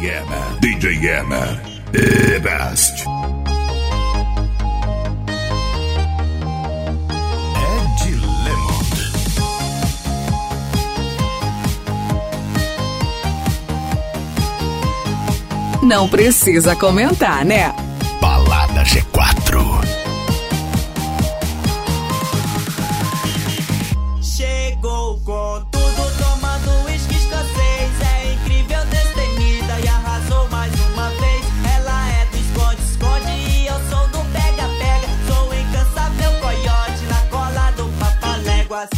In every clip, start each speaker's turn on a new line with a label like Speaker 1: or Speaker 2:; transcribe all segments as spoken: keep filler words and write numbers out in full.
Speaker 1: Ema, D J Ema, the best. Ed Lemon.
Speaker 2: Não precisa comentar, né?
Speaker 1: Balada G quatro.
Speaker 3: Chegou com tudo, tomando uísque escocês. É incrível, destemida e arrasou mais uma vez. Ela é do esconde-esconde e eu sou do pega-pega. Sou incansável coiote na cola do Papaléguas.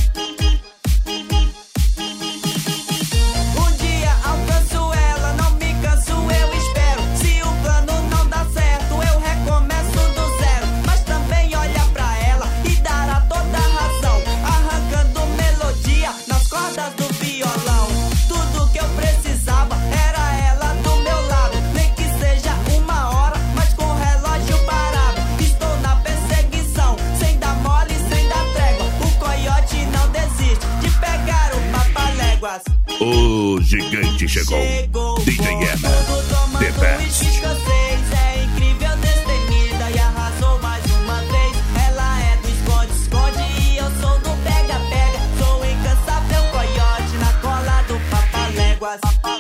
Speaker 3: Um dia alcanço ela, não me canso, eu espero. Se o plano não dá certo, eu recomeço do zero. Mas também olha pra ela e dará toda a razão, arrancando melodia nas cordas do violão. Tudo que eu precisava era ela do meu lado, nem que seja uma hora, mas com o relógio parado. Estou na perseguição, sem dar mole, sem dar trégua. O coiote não desiste de pegar o Papaléguas.
Speaker 1: O gigante chegou. D J Ema, the best.
Speaker 3: É incrível, destemida e arrasou mais uma vez. Ela é do esconde-esconde e eu sou do pega-pega. Sou incansável coiote na cola do Papaléguas.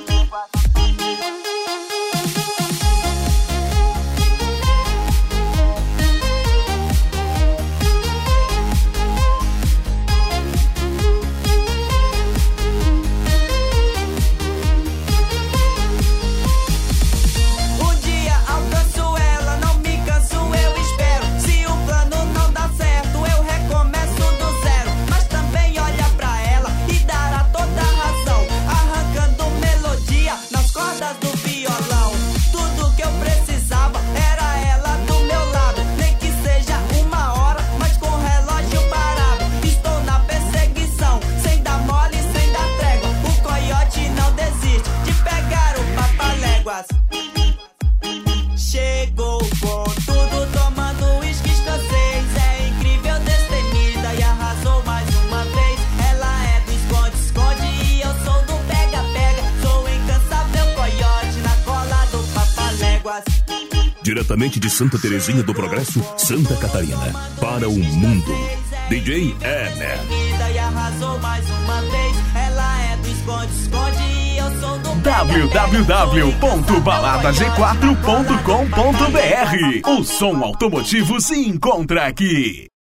Speaker 3: Um dia alcanço ela, não me canso, eu espero. Se o plano não dá certo, eu recomeço do zero. Mas também olha pra ela e dará toda a razão, arrancando melodia nas cordas do violão. Tudo que eu precisava era ela do meu lado, nem que seja uma hora, mas com o relógio parado. Estou na perseguição, sem dar mole, sem dar trégua. O coiote não desiste de pegar o Papaléguas. Chegou com tudo, tomando uísque escocês. É incrível, destemida e arrasou mais uma vez. Ela é do esconde-esconde e eu sou do pega-pega. Sou incansável coiote na cola do Papaléguas.
Speaker 1: Diretamente de Santa Terezinha do Progresso, Santa Catarina, para o mundo, D J Ema.
Speaker 3: E arrasou mais uma vez. Ela é do esconde-esconde e eu sou do
Speaker 4: w w w ponto balada g quatro ponto com ponto b r. O som automotivo se encontra aqui.